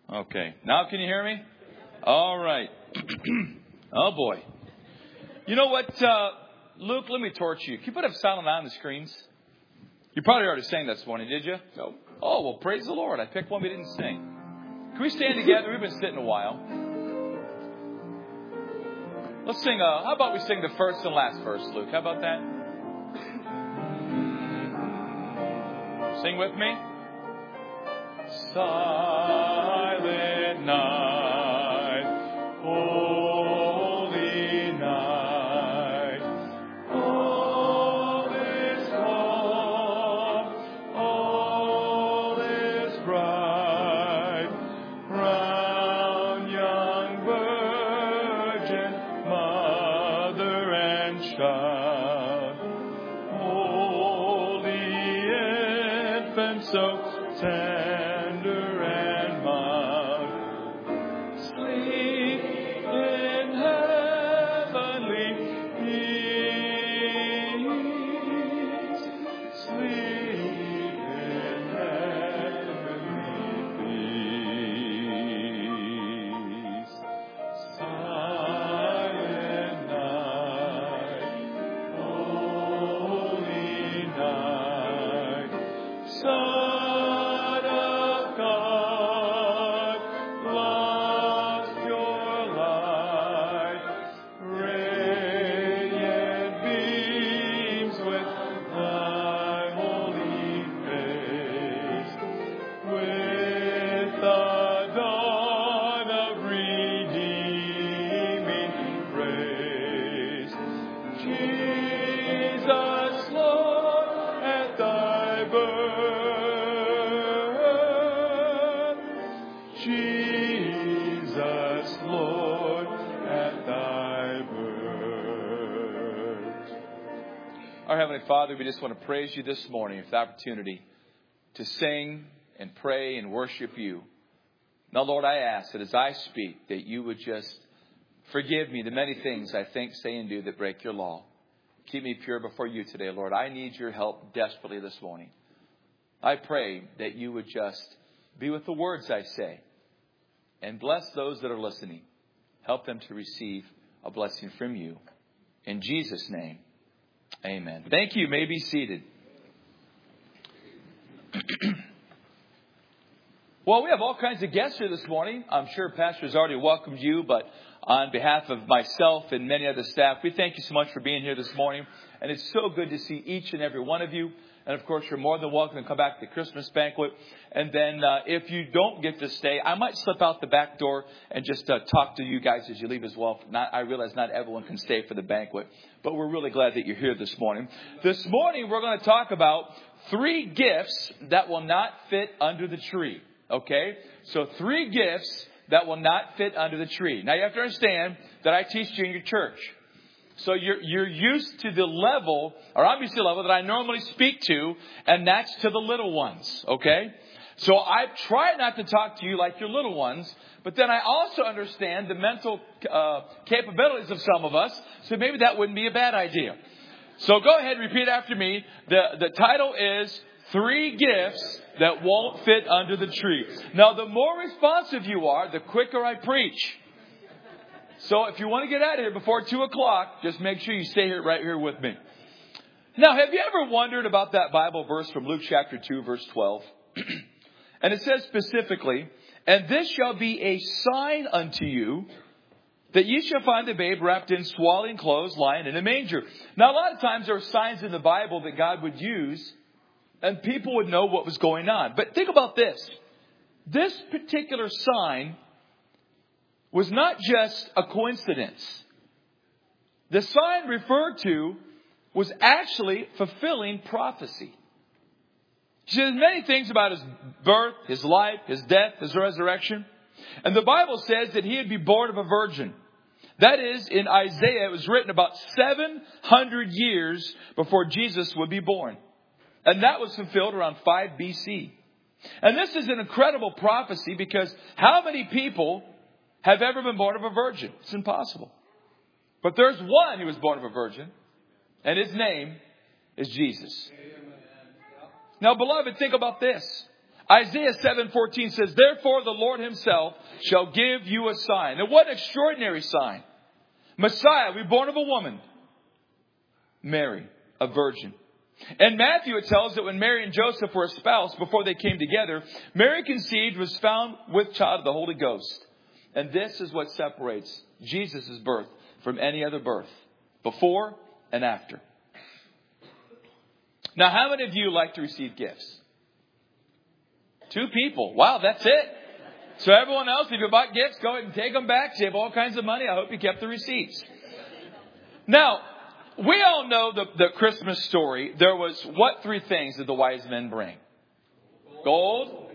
Okay. Now can you hear me? All right. Oh, boy. You know what, Luke, let me torch you. Can you put up silent on the screens? You probably already sang this morning, did you? No. Oh, well, praise the Lord. I picked one we didn't sing. Can we stand together? We've been sitting a while. Let's sing, how about we sing the first and last verse, Luke? How about that? Sing with me. Silent night, holy night, all is calm, all is bright, round young virgin, mother and child, holy infant, so tender and mild, sleep in heavenly peace, sleep in heavenly peace. Silent night, holy night, Son of God, lost your light, radiant beams with thy holy face, with the dawn of redeeming grace. Jesus, Lord, at thy birth, Jesus, Lord, at thy birth. Our Heavenly Father, we just want to praise you this morning for the opportunity to sing and pray and worship you. Now, Lord, I ask that as I speak, that you would just forgive me the many things I think, say, and do that break your law. Keep me pure before you today, Lord. I need your help desperately this morning. I pray that you would just be with the words I say and bless those that are listening. Help them to receive a blessing from you. In Jesus' name, amen. Thank you. You may be seated. Well, we have all kinds of guests here this morning. I'm sure Pastor's already welcomed you, but on behalf of myself and many other staff, we thank you so much for being here this morning. And it's so good to see each and every one of you. And, of course, you're more than welcome to come back to the Christmas banquet. And then if you don't get to stay, I might slip out the back door and just talk to you guys as you leave as well. I realize not everyone can stay for the banquet, but we're really glad that you're here this morning. This morning, we're going to talk about 3 gifts that will not fit under the tree. Okay? So 3 gifts that will not fit under the tree. Now, you have to understand that I teach junior church. So you're used to the level, or I'm used to the level that I normally speak to, and that's to the little ones, okay? So I try not to talk to you like your little ones, but then I also understand the mental capabilities of some of us, so maybe that wouldn't be a bad idea. So go ahead and repeat after me. The title is 3 Gifts That Won't Fit Under the Tree. Now, the more responsive you are, the quicker I preach. So if you want to get out of here before 2 o'clock, just make sure you stay here right here with me. Now, have you ever wondered about that Bible verse from Luke chapter 2, verse 12? And it says specifically, "And this shall be a sign unto you, that ye shall find the babe wrapped in swaddling clothes, lying in a manger." Now, a lot of times there are signs in the Bible that God would use, and people would know what was going on. But think about this. This particular sign was not just a coincidence. The sign referred to was actually fulfilling prophecy. He says many things about his birth, his life, his death, his resurrection. And the Bible says that he would be born of a virgin. That is, in Isaiah, it was written about 700 years before Jesus would be born. And that was fulfilled around 5 BC. And this is an incredible prophecy because how many people have ever been born of a virgin? It's impossible. But there's one who was born of a virgin, and his name is Jesus. Now, beloved, think about this. Isaiah 7:14 says, therefore the Lord himself shall give you a sign. And what an extraordinary sign. Messiah, we born of a woman. Mary, a virgin. In Matthew, it tells that when Mary and Joseph were espoused before they came together, Mary conceived, was found with child of the Holy Ghost. And this is what separates Jesus' birth from any other birth, before and after. Now, how many of you like to receive gifts? 2 people. Wow, that's it. So everyone else, if you bought gifts, go ahead and take them back. Save all kinds of money. I hope you kept the receipts. Now, we all know the Christmas story. There was what 3 things did the wise men bring? Gold.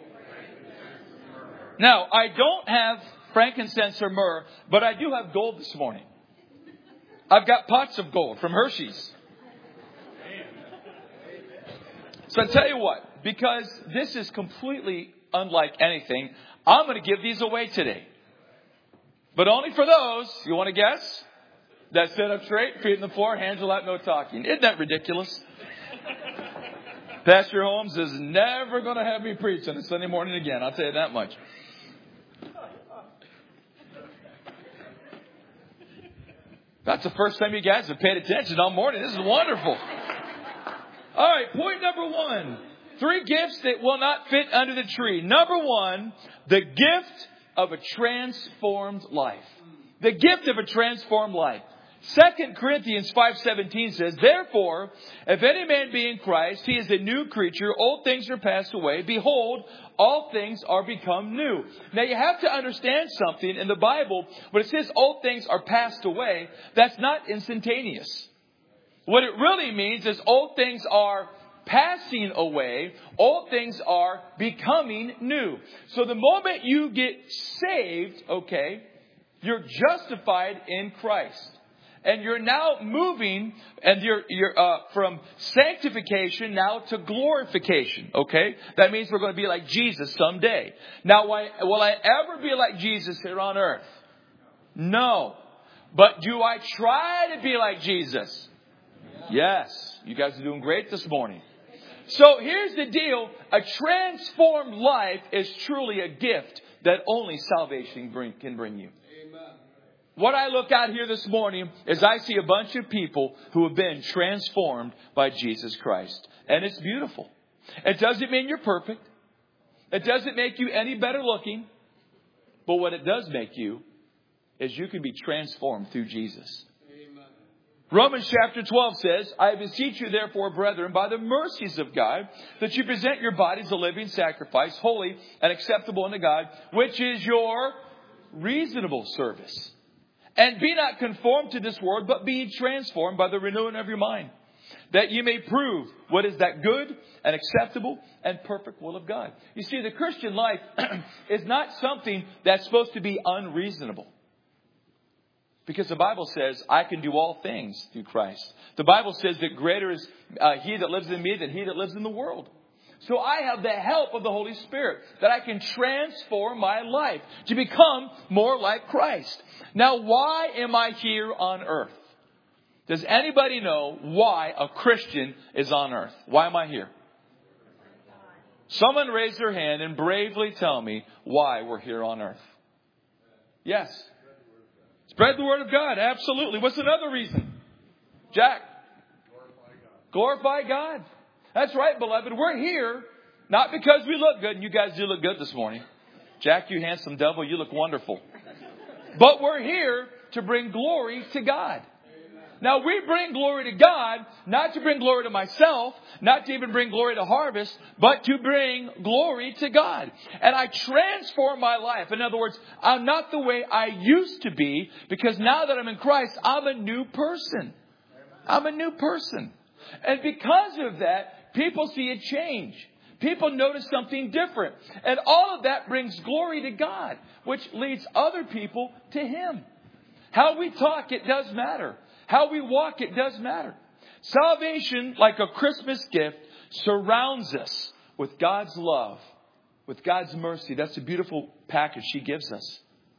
Now, I don't have frankincense or myrrh, but I do have gold this morning. I've got pots of gold from Hershey's. So I tell you what, because this is completely unlike anything, I'm going to give these away today. But only for those, you want to guess? That sit up straight, feet on the floor, hands out, no talking. Isn't that ridiculous? Pastor Holmes is never going to have me preach on a Sunday morning again. I'll tell you that much. That's the first time you guys have paid attention all morning. This is wonderful. All right, point number 1. 3 gifts that will not fit under the tree. Number 1, the gift of a transformed life. The gift of a transformed life. 2 Corinthians 5:17 says, therefore, if any man be in Christ, he is a new creature. Old things are passed away. Behold, all things are become new. Now you have to understand something in the Bible. When it says old things are passed away, that's not instantaneous. What it really means is old things are passing away. Old things are becoming new. So the moment you get saved, okay, you're justified in Christ. And you're now moving, and you're from sanctification now to glorification. Okay, that means we're going to be like Jesus someday. Now, will I ever be like Jesus here on earth? No, but do I try to be like Jesus? Yes, you guys are doing great this morning. So here's the deal: a transformed life is truly a gift that only salvation can bring you. What I look at here this morning is I see a bunch of people who have been transformed by Jesus Christ. And it's beautiful. It doesn't mean you're perfect. It doesn't make you any better looking. But what it does make you is you can be transformed through Jesus. Amen. Romans chapter 12 says, I beseech you therefore, brethren, by the mercies of God, that you present your bodies a living sacrifice, holy and acceptable unto God, which is your reasonable service. And be not conformed to this world, but be transformed by the renewing of your mind, that you may prove what is that good and acceptable and perfect will of God. You see, the Christian life is not something that's supposed to be unreasonable. Because the Bible says, I can do all things through Christ. The Bible says that greater is he that lives in me than he that lives in the world. So I have the help of the Holy Spirit that I can transform my life to become more like Christ. Now, why am I here on earth? Does anybody know why a Christian is on earth? Why am I here? Someone raise their hand and bravely tell me why we're here on earth. Yes. Spread the word of God. Absolutely. What's another reason? Jack? Glorify God. That's right, beloved. We're here not because we look good. And you guys do look good this morning. Jack, you handsome devil, you look wonderful. But we're here to bring glory to God. Now, we bring glory to God, not to bring glory to myself, not to even bring glory to Harvest, but to bring glory to God. And I transform my life. In other words, I'm not the way I used to be, because now that I'm in Christ, I'm a new person. I'm a new person. And because of that, people see a change. People notice something different. And all of that brings glory to God, which leads other people to Him. How we talk, it does matter. How we walk, it does matter. Salvation, like a Christmas gift, surrounds us with God's love, with God's mercy. That's a beautiful package He gives us.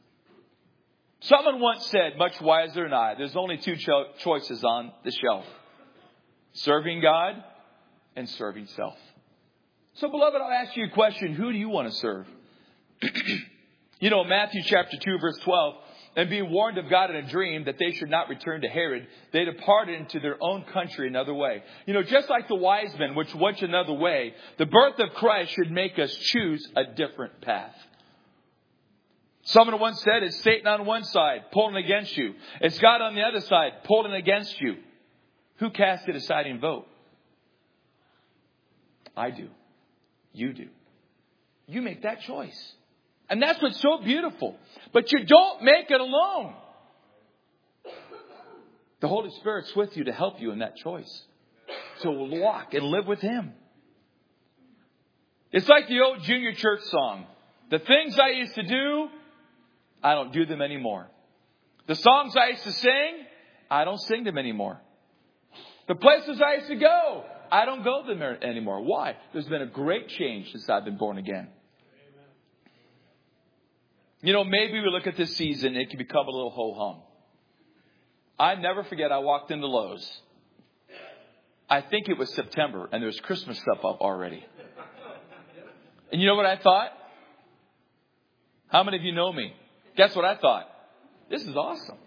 Someone once said, much wiser than I, there's only 2 choices on the shelf. Serving God and serving self. So, beloved, I'll ask you a question. Who do you want to serve? Matthew chapter 2, verse 12, and being warned of God in a dream that they should not return to Herod, they departed into their own country another way. Just like the wise men, which went another way, the birth of Christ should make us choose a different path. Someone once said, it's Satan on one side, pulling against you. It's God on the other side, pulling against you. Who cast the deciding vote? I do. You do. You make that choice. And that's what's so beautiful. But you don't make it alone. The Holy Spirit's with you to help you in that choice. So walk and live with Him. It's like the old junior church song. The things I used to do, I don't do them anymore. The songs I used to sing, I don't sing them anymore. The places I used to go, I don't go there anymore. Why? There's been a great change since I've been born again. Maybe we look at this season, it can become a little ho-hum. I never forget, I walked into Lowe's. I think it was September, and there's Christmas stuff up already. And you know what I thought? How many of you know me? Guess what I thought? This is awesome.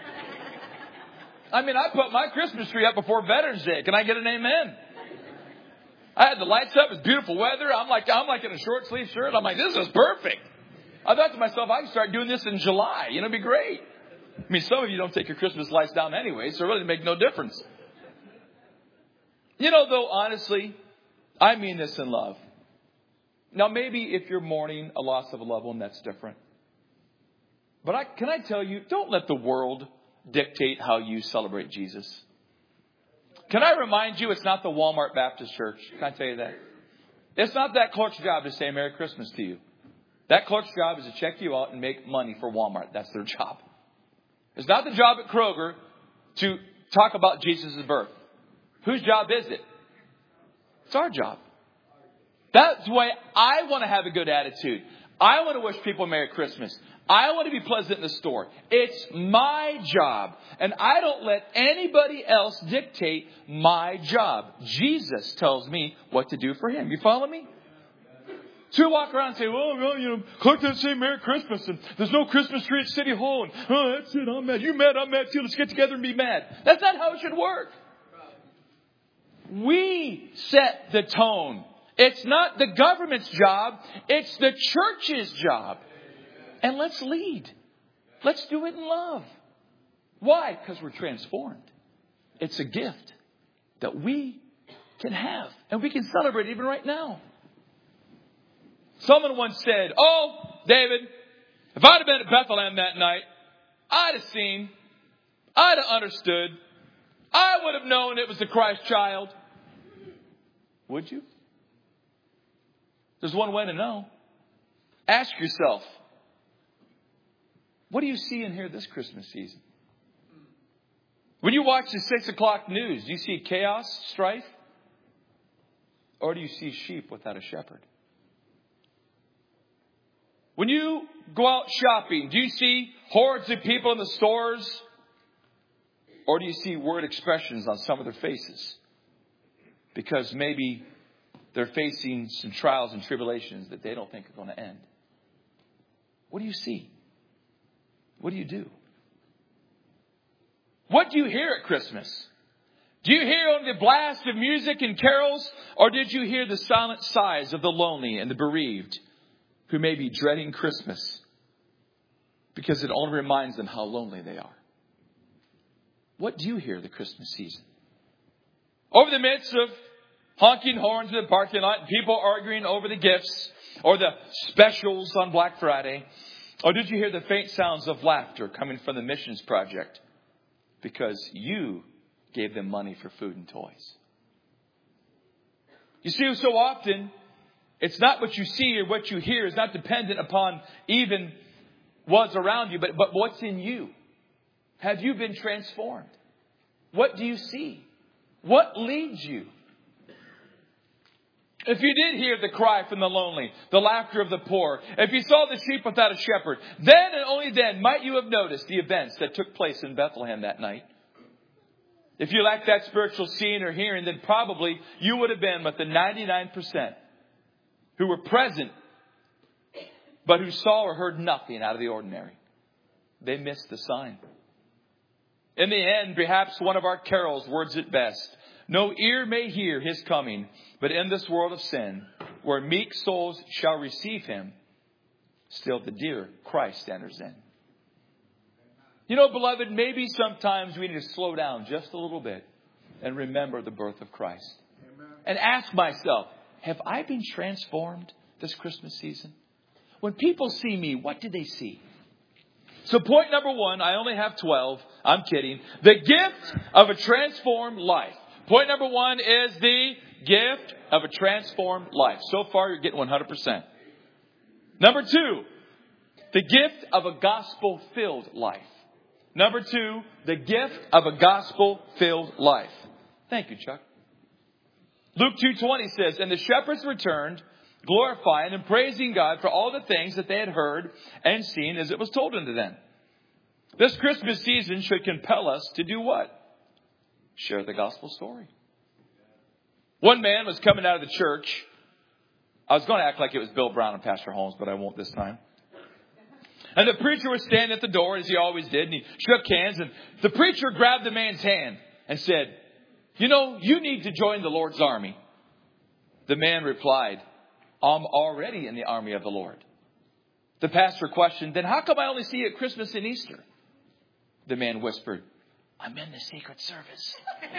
I put my Christmas tree up before Veterans Day. Can I get an amen? I had the lights up. It's beautiful weather. I'm like in a short sleeve shirt. I'm like, this is perfect. I thought to myself, I can start doing this in July. It'd be great. Some of you don't take your Christmas lights down anyway, so it really makes no difference. Though, honestly, I mean this in love. Now, maybe if you're mourning a loss of a loved one, that's different. But can I tell you, don't let the world dictate how you celebrate Jesus. Can I remind you, it's not the Walmart Baptist Church. Can I tell you that? It's not that clerk's job to say Merry Christmas to you. That clerk's job is to check you out and make money for Walmart. That's their job. It's not the job at Kroger to talk about Jesus' birth. Whose job is it? It's our job. That's why I want to have a good attitude. I want to wish people Merry Christmas. I want to be pleasant in the store. It's my job. And I don't let anybody else dictate my job. Jesus tells me what to do for Him. You follow me? So you walk around and say, clerk doesn't say Merry Christmas, and there's no Christmas tree at City Hall, and that's it, I'm mad. You mad, I'm mad too. Let's get together and be mad. That's not how it should work. We set the tone. It's not the government's job. It's the church's job. And let's lead. Let's do it in love. Why? Because we're transformed. It's a gift that we can have. And we can celebrate even right now. Someone once said, David, if I'd have been at Bethlehem that night, I'd have seen, I'd have understood, I would have known it was the Christ child. Would you? There's one way to know. Ask yourself, what do you see and hear this Christmas season? When you watch the 6 o'clock news, do you see chaos, strife? Or do you see sheep without a shepherd? When you go out shopping, do you see hordes of people in the stores? Or do you see word expressions on some of their faces? Because maybe they're facing some trials and tribulations that they don't think are going to end. What do you see? What do you do? What do you hear at Christmas? Do you hear only the blast of music and carols? Or did you hear the silent sighs of the lonely and the bereaved who may be dreading Christmas because it only reminds them how lonely they are? What do you hear the Christmas season? Over the midst of honking horns in the parking lot, people arguing over the gifts or the specials on Black Friday, or did you hear the faint sounds of laughter coming from the missions project because you gave them money for food and toys? You see, so often, it's not what you see or what you hear is not dependent upon even what's around you, but what's in you. Have you been transformed? What do you see? What leads you? If you did hear the cry from the lonely, the laughter of the poor, if you saw the sheep without a shepherd, then and only then might you have noticed the events that took place in Bethlehem that night. If you lacked that spiritual seeing or hearing, then probably you would have been with the 99% who were present, but who saw or heard nothing out of the ordinary. They missed the sign. In the end, perhaps one of our carols words it best. No ear may hear his coming, but in this world of sin, where meek souls shall receive him, still the dear Christ enters in. You know, beloved, maybe sometimes we need to slow down just a little bit and remember the birth of Christ. Amen. And ask myself, have I been transformed this Christmas season? When people see me, what do they see? So point number 1, I only have 12. I'm kidding. The gift of a transformed life. Point number 1 is the gift of a transformed life. So far, you're getting 100%. Number 2, the gift of a gospel-filled life. Number 2, the gift of a gospel-filled life. Thank you, Chuck. Luke 2:20 says, and the shepherds returned, glorifying and praising God for all the things that they had heard and seen as it was told unto them. This Christmas season should compel us to do what? Share the gospel story. One man was coming out of the church. I was going to act like it was Bill Brown and Pastor Holmes, but I won't this time. And the preacher was standing at the door, as he always did, and he shook hands. And the preacher grabbed the man's hand and said, you know, you need to join the Lord's army. The man replied, I'm already in the army of the Lord. The pastor questioned, then how come I only see you at Christmas and Easter? The man whispered, I'm in the Secret Service.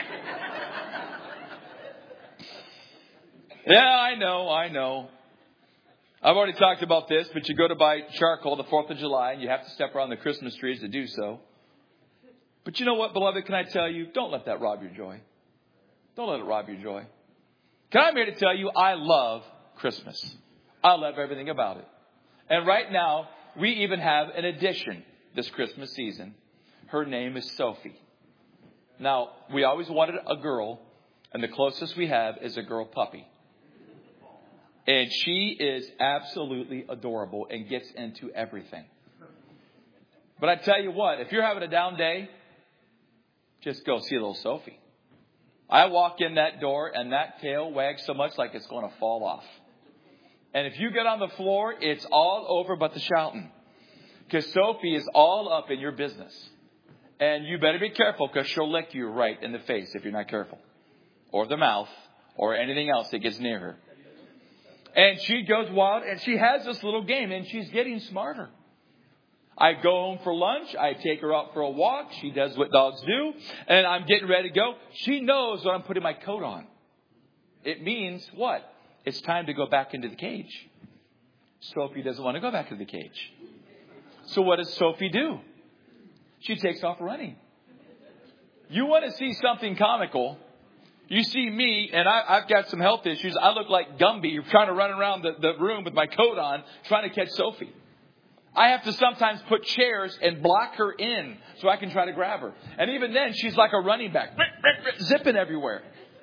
Yeah, I know. I've already talked about this, but you go to buy charcoal the 4th of July and you have to step around the Christmas trees to do so. But you know what, beloved, can I tell you? Don't let that rob your joy. Don't let it rob your joy. I'm here to tell you, I love Christmas. I love everything about it. And right now, we even have an addition this Christmas season. Her name is Sophie. Now, we always wanted a girl, and the closest we have is a girl puppy. And she is absolutely adorable and gets into everything. But I tell you what, if you're having a down day, just go see little Sophie. I walk in that door and that tail wags so much like it's going to fall off. And if you get on the floor, it's all over but the shouting. Because Sophie is all up in your business. And you better be careful because she'll lick you right in the face if you're not careful. Or the mouth or anything else that gets near her. And she goes wild and she has this little game and she's getting smarter. I go home for lunch. I take her out for a walk. She does what dogs do. And I'm getting ready to go. She knows when I'm putting my coat on. It means what? It's time to go back into the cage. Sophie doesn't want to go back to the cage. So what does Sophie do? She takes off running. You want to see something comical? You see me, and I've got some health issues. I look like Gumby trying to run around the room with my coat on, trying to catch Sophie. I have to sometimes put chairs and block her in so I can try to grab her. And even then, she's like a running back, zipping everywhere.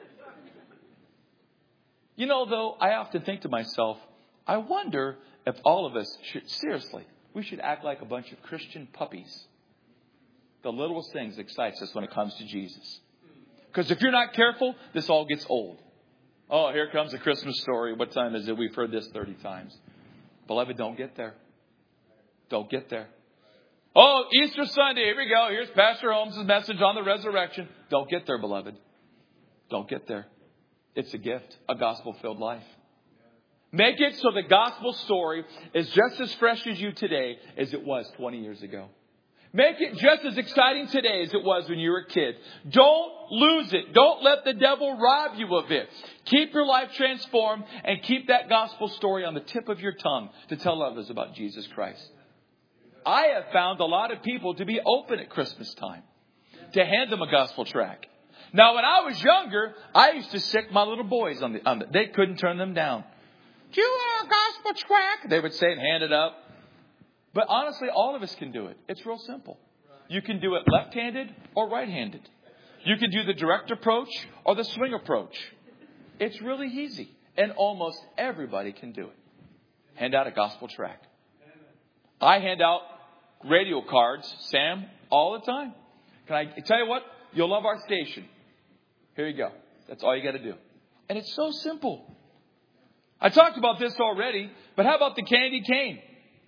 You know, though, I often think to myself, I wonder if all of us should, seriously, we should act like a bunch of Christian puppies. The littlest things excites us when it comes to Jesus. Because if you're not careful, this all gets old. Oh, here comes a Christmas story. What time is it? We've heard this 30 times. Beloved, don't get there. Don't get there. Oh, Easter Sunday. Here we go. Here's Pastor Holmes' message on the resurrection. Don't get there, beloved. Don't get there. It's a gift, a gospel-filled life. Make it so the gospel story is just as fresh as you today as it was 20 years ago. Make it just as exciting today as it was when you were a kid. Don't lose it. Don't let the devil rob you of it. Keep your life transformed and keep that gospel story on the tip of your tongue to tell others about Jesus Christ. I have found a lot of people to be open at Christmas time to hand them a gospel tract. Now, when I was younger, I used to sick my little boys on the they couldn't turn them down. Do you want a gospel tract? They would say and hand it up. But honestly, all of us can do it. It's real simple. You can do it left-handed or right-handed. You can do the direct approach or the swing approach. It's really easy. And almost everybody can do it. Hand out a gospel tract. I hand out radio cards, Sam, all the time. Can I tell you what? You'll love our station. Here you go. That's all you got to do. And it's so simple. I talked about this already, but how about the candy cane?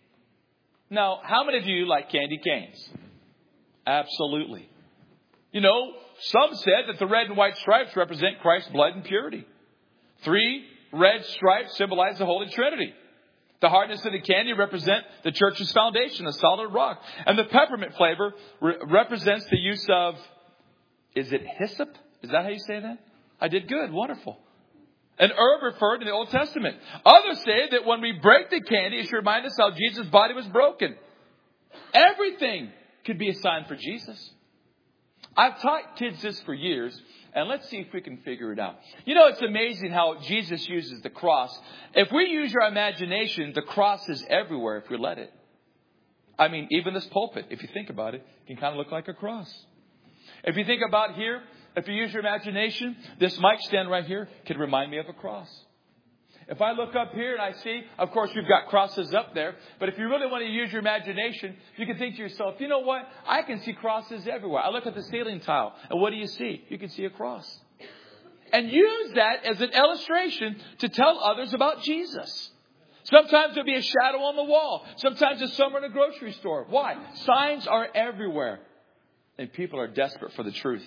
Now, how many of you like candy canes? Absolutely. You know, some said that the red and white stripes represent Christ's blood and purity. 3 red stripes symbolize the Holy Trinity. The hardness of the candy represents the church's foundation, a solid rock. And the peppermint flavor represents the use of, is it hyssop? Is that how you say that? I did good. Wonderful. An herb referred in the Old Testament. Others say that when we break the candy, it should remind us how Jesus' body was broken. Everything could be a sign for Jesus. I've taught kids this for years, and let's see if we can figure it out. You know, it's amazing how Jesus uses the cross. If we use our imagination, the cross is everywhere if we let it. I mean, even this pulpit, if you think about it, can kind of look like a cross. If you think about here, if you use your imagination, this mic stand right here could remind me of a cross. If I look up here and I see, of course, we've got crosses up there. But if you really want to use your imagination, you can think to yourself, you know what? I can see crosses everywhere. I look at the ceiling tile, and what do you see? You can see a cross. And use that as an illustration to tell others about Jesus. Sometimes there'll be a shadow on the wall. Sometimes it's somewhere in a grocery store. Why? Signs are everywhere. And people are desperate for the truth.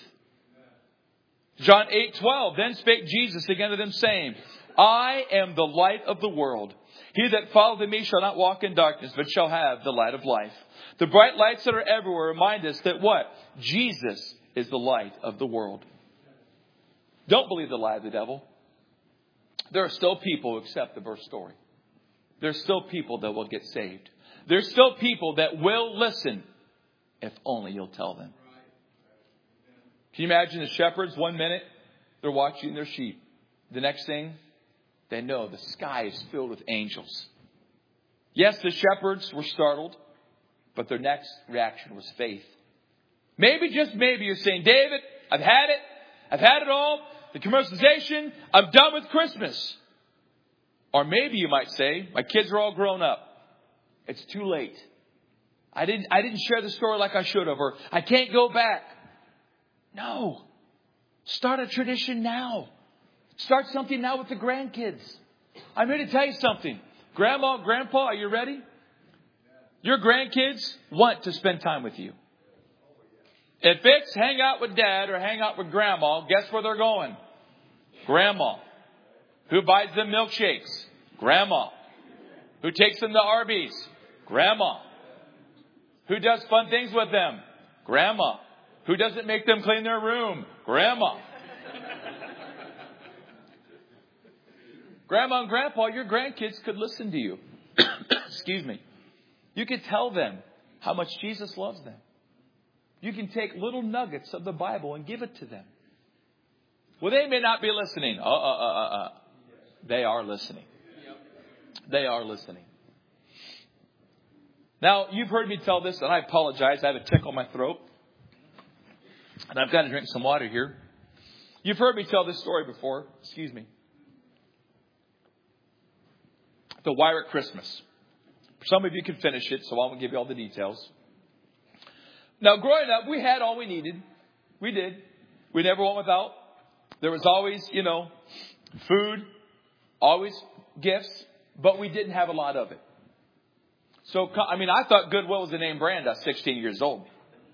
John 8:12, then spake Jesus again to them, saying, I am the light of the world. He that followeth me shall not walk in darkness, but shall have the light of life. The bright lights that are everywhere remind us that what? Jesus is the light of the world. Don't believe the lie of the devil. There are still people who accept the birth story. There's still people that will get saved. There's still people that will listen if only you'll tell them. Can you imagine the shepherds? 1 minute, they're watching their sheep. The next thing, they know the sky is filled with angels. Yes, the shepherds were startled, but their next reaction was faith. Maybe, just maybe, you're saying, David, I've had it. I've had it all. The commercialization. I'm done with Christmas. Or maybe you might say, my kids are all grown up. It's too late. I didn't share the story like I should have, or I can't go back. No. Start a tradition now. Start something now with the grandkids. I'm here to tell you something. Grandma, Grandpa, are you ready? Your grandkids want to spend time with you. If it's hang out with Dad or hang out with Grandma, guess where they're going? Grandma. Who buys them milkshakes? Grandma. Who takes them to Arby's? Grandma. Who does fun things with them? Grandma. Who doesn't make them clean their room? Grandma. Grandma and Grandpa, your grandkids could listen to you. Excuse me. You could tell them how much Jesus loves them. You can take little nuggets of the Bible and give it to them. Well, they may not be listening. They are listening. They are listening. Now, you've heard me tell this, and I apologize. I have a tickle in my throat. And I've got to drink some water here. You've heard me tell this story before. Excuse me. The Wyrick Christmas. Some of you can finish it, so I won't give you all the details. Now, growing up, we had all we needed. We did. We never went without. There was always, food, always gifts, but we didn't have a lot of it. So, I thought Goodwill was the name brand at 16 years old.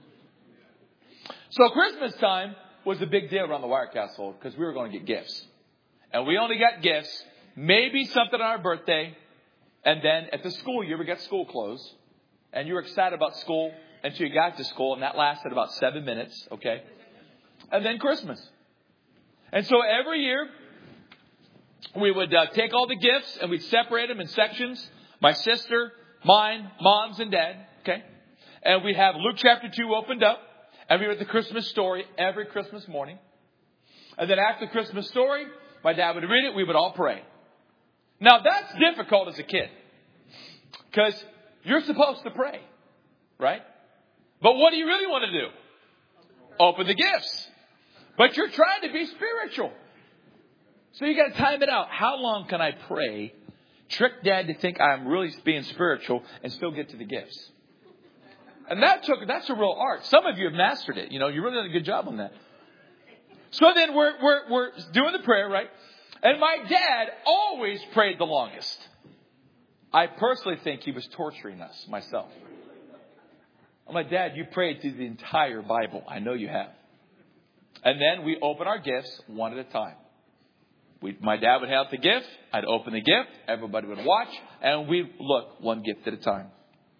So Christmas time was a big deal around the Wyrick household because we were going to get gifts. And we only got gifts, maybe something on our birthday. And then at the school year, we got school clothes. And you were excited about school until you got to school. And that lasted about 7 minutes. Okay. And then Christmas. And so every year we would take all the gifts and we'd separate them in sections. My sister, mine, Mom's, and Dad. Okay. And we'd have Luke chapter 2 opened up. And we read the Christmas story every Christmas morning. And then after the Christmas story, my dad would read it. We would all pray. Now, that's difficult as a kid. Because you're supposed to pray. Right? But what do you really want to do? Open the gifts. But you're trying to be spiritual. So you got to time it out. How long can I pray, trick Dad to think I'm really being spiritual, and still get to the gifts? And that's a real art. Some of you have mastered it. You really did a good job on that. So then we're doing the prayer, right? And my dad always prayed the longest. I personally think he was torturing us, myself. I'm like, Dad, you prayed through the entire Bible. I know you have. And then we open our gifts one at a time. My dad would have the gift. I'd open the gift. Everybody would watch. And we'd look one gift at a time.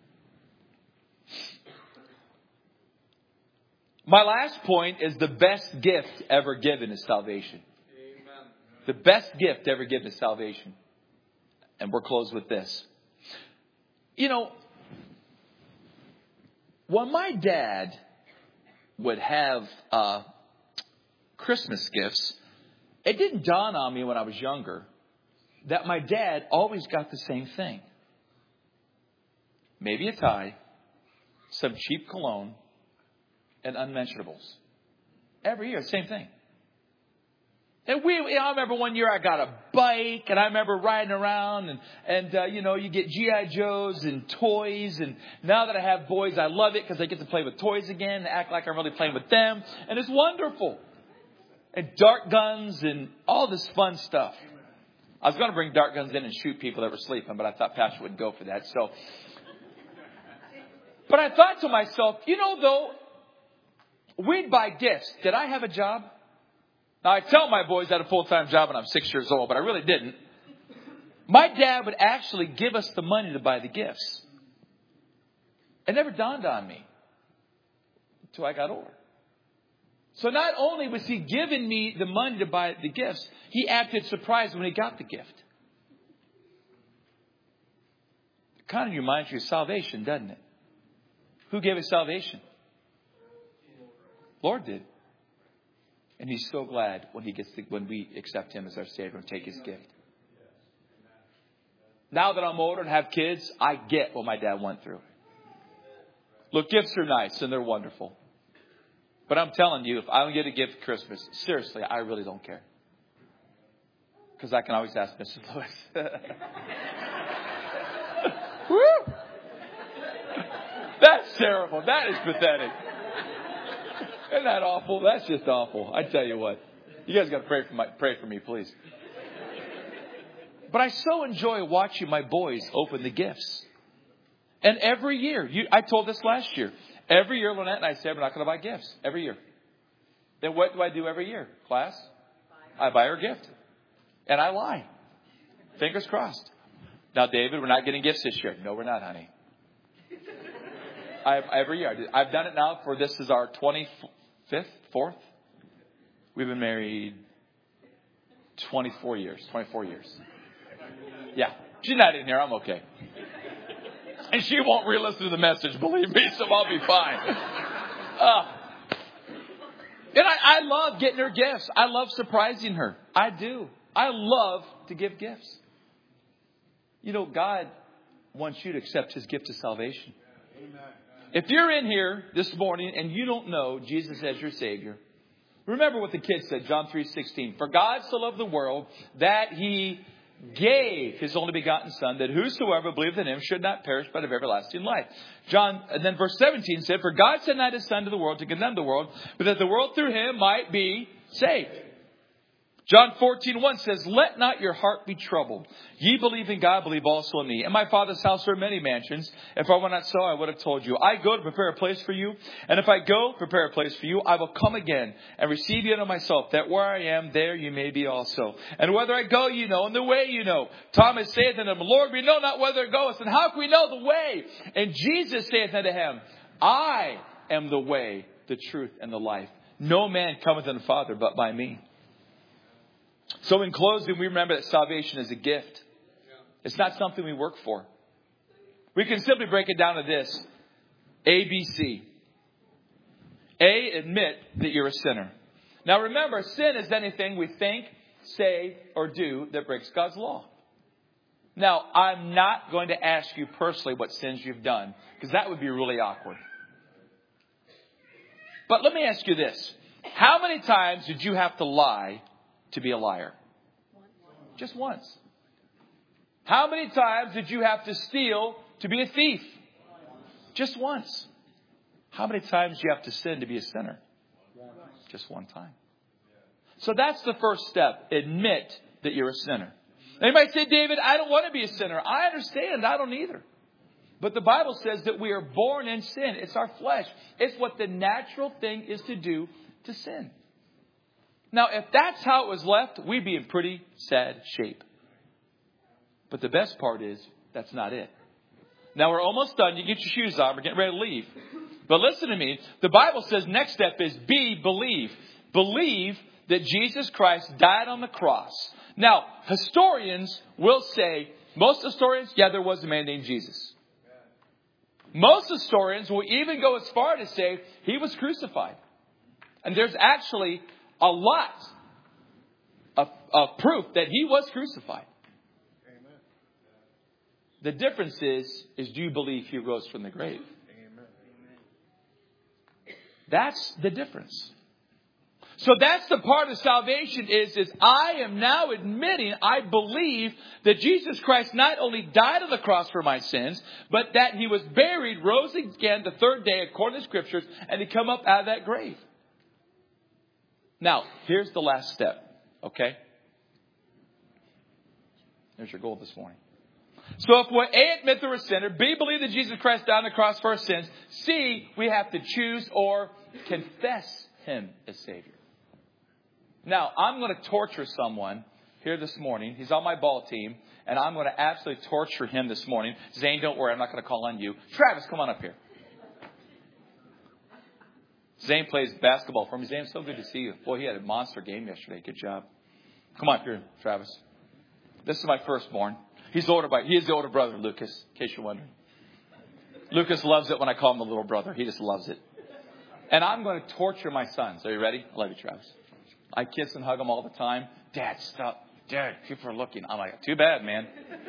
My last point is the best gift ever given is salvation. Amen. The best gift ever given is salvation. And we're closed with this. You know, when my dad would have Christmas gifts, it didn't dawn on me when I was younger that my dad always got the same thing. Maybe a tie, some cheap cologne, and unmentionables. Every year, same thing. And I remember one year I got a bike, and I remember riding around, and you get G.I. Joes and toys. And now that I have boys, I love it because I get to play with toys again and act like I'm really playing with them. And it's wonderful. And dart guns and all this fun stuff. I was going to bring dart guns in and shoot people that were sleeping, but I thought Pastor wouldn't go for that. But I thought to myself, though, we'd buy gifts. Did I have a job? Now, I tell my boys I had a full-time job when I'm 6 years old, but I really didn't. My dad would actually give us the money to buy the gifts. It never dawned on me until I got older. So not only was he giving me the money to buy the gifts, he acted surprised when he got the gift. It kind of reminds you of salvation, doesn't it? Who gave us salvation? Lord did. And he's so glad when we accept him as our Savior and take his gift. Now that I'm older and have kids, I get what my dad went through. Look, gifts are nice and they're wonderful. But I'm telling you, if I don't get a gift for Christmas, seriously, I really don't care. Because I can always ask Mrs. Lewis. Woo! That's terrible. That is pathetic. Isn't that awful? That's just awful. I tell you what. You guys got to pray for me, please. But I so enjoy watching my boys open the gifts. And every year, I told this last year. Every year, Lynette and I said, we're not going to buy gifts. Every year. Then what do I do every year, class? I buy her a gift. And I lie. Fingers crossed. Now, David, we're not getting gifts this year. No, we're not, honey. Every year. I've done it now this is our 25th, 4th. We've been married 24 years. 24 years. Yeah. She's not in here. I'm okay. And she won't re-listen to the message, believe me, so I'll be fine. And I love getting her gifts. I love surprising her. I do. I love to give gifts. God wants you to accept his gift of salvation. Amen. If you're in here this morning and you don't know Jesus as your Savior, remember what the kid said, John 3:16. For God so loved the world that he gave his only begotten Son, that whosoever believeth in him should not perish but have everlasting life. And then verse 17 said, for God sent not his Son to the world to condemn the world, but that the world through him might be saved. John 14:1 says, let not your heart be troubled. Ye believe in God, believe also in me. In my Father's house are many mansions. If I were not so, I would have told you. I go to prepare a place for you. And if I go prepare a place for you, I will come again and receive you unto myself, that where I am, there you may be also. And whether I go, you know, and the way you know. Thomas saith unto him, Lord, we know not whither it goeth, and how can we know the way? And Jesus saith unto him, I am the way, the truth, and the life. No man cometh unto the Father but by me. So in closing, we remember that salvation is a gift. It's not something we work for. We can simply break it down to this. ABC. A, admit that you're a sinner. Now remember, sin is anything we think, say, or do that breaks God's law. Now, I'm not going to ask you personally what sins you've done, because that would be really awkward. But let me ask you this. How many times did you have to lie to be a liar? Just once. How many times did you have to steal to be a thief? Just once. How many times do you have to sin to be a sinner? Just one time. So that's the first step. Admit that you're a sinner. They might say, David, I don't want to be a sinner. I understand. I don't either. But the Bible says that we are born in sin. It's our flesh. It's what the natural thing is to do, to sin. Now, if that's how it was left, we'd be in pretty sad shape. But the best part is, that's not it. Now, we're almost done. You get your shoes on. We're getting ready to leave. But listen to me. The Bible says next step is believe. Believe that Jesus Christ died on the cross. Now, historians will say, most historians, yeah, there was a man named Jesus. Most historians will even go as far to say he was crucified. And there's actually a lot of proof that he was crucified. Amen. The difference is do you believe he rose from the grave? Amen. That's the difference. So that's the part of salvation is I am now admitting, I believe that Jesus Christ not only died on the cross for my sins, but that he was buried, rose again the third day according to Scriptures, and he come up out of that grave. Now, here's the last step, okay? There's your goal this morning. So if we A, admit that we're a sinner, B, believe that Jesus Christ died on the cross for our sins, C, we have to choose or confess him as Savior. Now, I'm going to torture someone here this morning. He's on my ball team, and I'm going to absolutely torture him this morning. Zane, don't worry, I'm not going to call on you. Travis, come on up here. Zane plays basketball for me. Zane, so good to see you. Boy, he had a monster game yesterday. Good job. Come on up here, Travis. This is my firstborn. He is the older brother of Lucas, in case you're wondering. Lucas loves it when I call him the little brother. He just loves it. And I'm going to torture my sons. Are you ready? I love you, Travis. I kiss and hug them all the time. Dad, stop. Dad, people are looking. I'm like, too bad, man.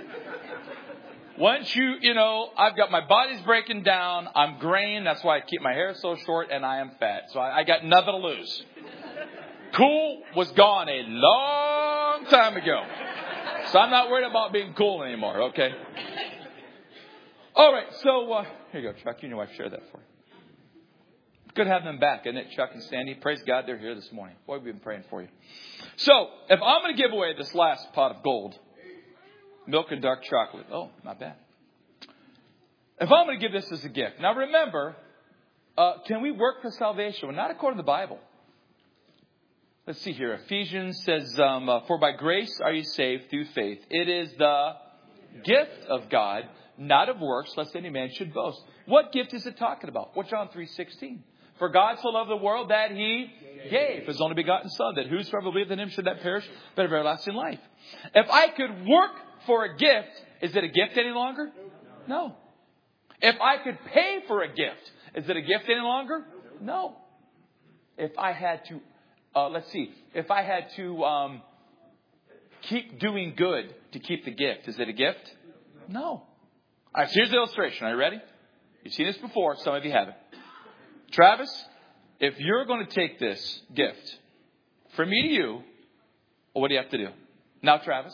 Once I've got my body's breaking down. I'm graying. That's why I keep my hair so short, and I am fat. So I got nothing to lose. Cool was gone a long time ago. So I'm not worried about being cool anymore, okay? All right, so here you go, Chuck. You and your wife share that for you. Good having them back, isn't it, Chuck and Sandy? Praise God they're here this morning. Boy, we've been praying for you. So, if I'm going to give away this last pot of gold, milk and dark chocolate. Oh, not bad. If I'm going to give this as a gift. Now remember, can we work for salvation? Well, not according to the Bible. Let's see here. Ephesians says, for by grace are you saved through faith. It is the gift of God, not of works, lest any man should boast. What gift is it talking about? Well, John 3:16. For God so loved the world that he gave his only begotten Son, that whosoever believeth in him should not perish, but have everlasting life. If I could work for a gift, is it a gift any longer? No. If I could pay for a gift, is it a gift any longer? No. If I had to, if I had to keep doing good to keep the gift, is it a gift? No. All right, so here's the illustration. Are you ready? You've seen this before. Some of you haven't. Travis, if you're going to take this gift from me to you, well, what do you have to do? Now, Travis,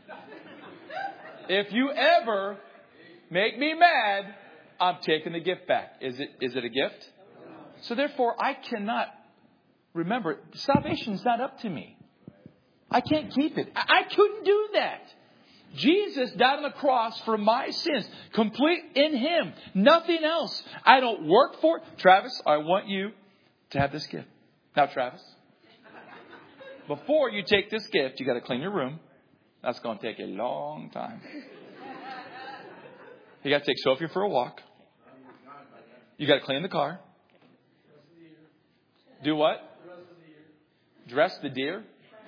if you ever make me mad, I'm taking the gift back. Is it a gift? So therefore, I cannot remember. Salvation is not up to me. I can't keep it. I couldn't do that. Jesus died on the cross for my sins. Complete in him. Nothing else. I don't work for it. Travis, I want you to have this gift. Now, Travis, before you take this gift, you got to clean your room. That's going to take a long time. You got to take Sophia for a walk. You got to clean the car. Do what? Dress the deer.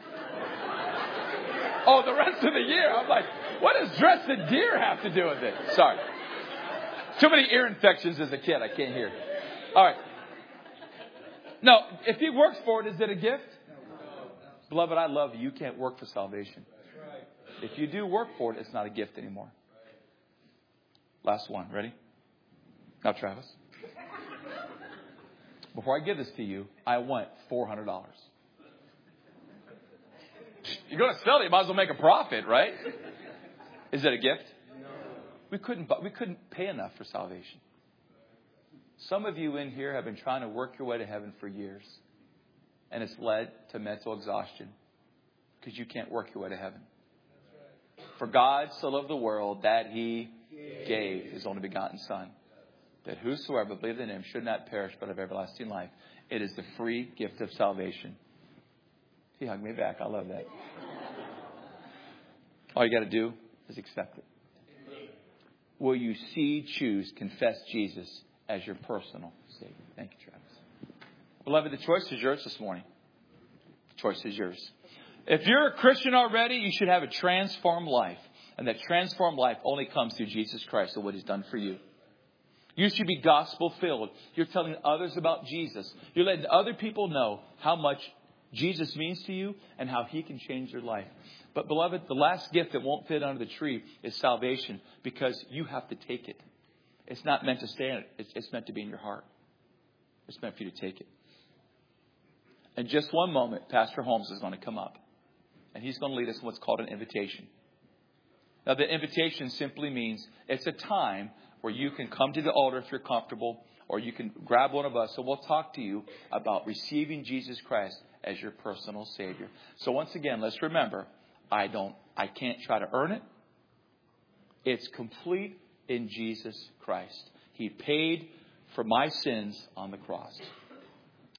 Oh, the rest of the year. I'm like, what does dress the deer have to do with it? Sorry. Too many ear infections as a kid. I can't hear. All right. No, if he works for it, is it a gift? Beloved, I love you. You can't work for salvation. If you do work for it, it's not a gift anymore. Last one. Ready? Now, Travis. Before I give this to you, I want $400. You're going to sell it. You might as well make a profit, right? Is it a gift? No. We couldn't pay enough for salvation. Some of you in here have been trying to work your way to heaven for years. And it's led to mental exhaustion. Because you can't work your way to heaven. For God so loved the world that He gave His only begotten Son, that whosoever believeth in Him should not perish but have everlasting life. It is the free gift of salvation. He hugged me back. I love that. All you got to do is accept it. Will you choose, confess Jesus as your personal Savior? Thank you, Travis. Beloved, the choice is yours this morning. The choice is yours. If you're a Christian already, you should have a transformed life. And that transformed life only comes through Jesus Christ and what He's done for you. You should be gospel filled. You're telling others about Jesus. You're letting other people know how much Jesus means to you and how He can change your life. But beloved, the last gift that won't fit under the tree is salvation, because you have to take it. It's not meant to stay in it. It's meant to be in your heart. It's meant for you to take it. In just one moment, Pastor Holmes is going to come up. And he's going to lead us in what's called an invitation. Now, the invitation simply means it's a time where you can come to the altar if you're comfortable, or you can grab one of us and we'll talk to you about receiving Jesus Christ as your personal Savior. So once again, let's remember, I can't try to earn it. It's complete in Jesus Christ. He paid for my sins on the cross.